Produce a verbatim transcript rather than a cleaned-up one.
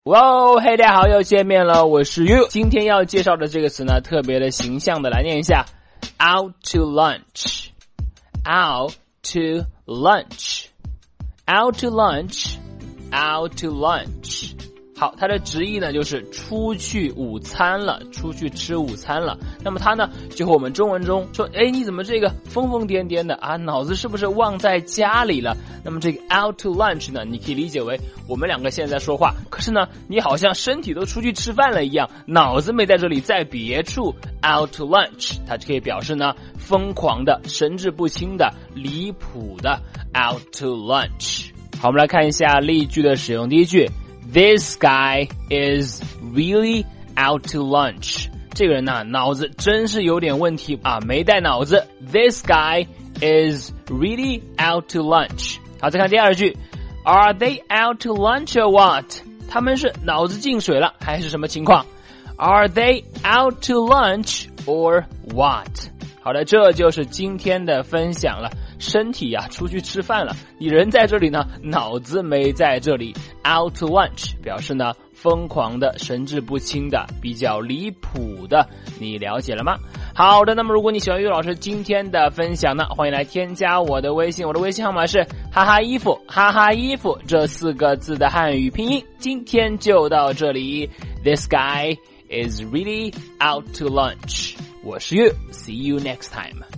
哇，嘿，大家好，又见面了，我是 You。今天要介绍的这个词呢，特别的形象的来念一下 ，out to lunch，out to lunch，out to lunch，out to lunch。好，它的直译呢就是出去午餐了，出去吃午餐了。那么它呢就和我们中文中说，诶，你怎么这个疯疯癫癫的啊，脑子是不是忘在家里了？那么这个 out to lunch 呢，你可以理解为我们两个现在在说话，可是呢你好像身体都出去吃饭了一样，脑子没在这里，在别处。 out to lunch 它可以表示呢疯狂的、神志不清的、离谱的 out to lunch。 好，我们来看一下例句的使用。第一句，This guy is really out to lunch。 这个人呢，脑子真是有点问题啊，没带脑子。This guy is really out to lunch。 好，再看第二句， Are they out to lunch or what？ 他们是脑子进水了还是什么情况？ Are they out to lunch or what？ 好的，这就是今天的分享了。身体呀、啊、出去吃饭了，你人在这里呢，脑子没在这里。 out to lunch 表示呢疯狂的、神志不清的、比较离谱的，你了解了吗？好的，那么如果你喜欢于老师今天的分享呢，欢迎来添加我的微信，我的微信号码是哈哈衣服，哈哈衣服这四个字的汉语拼音。今天就到这里， This guy is really out to lunch。 我是 You， see you next time。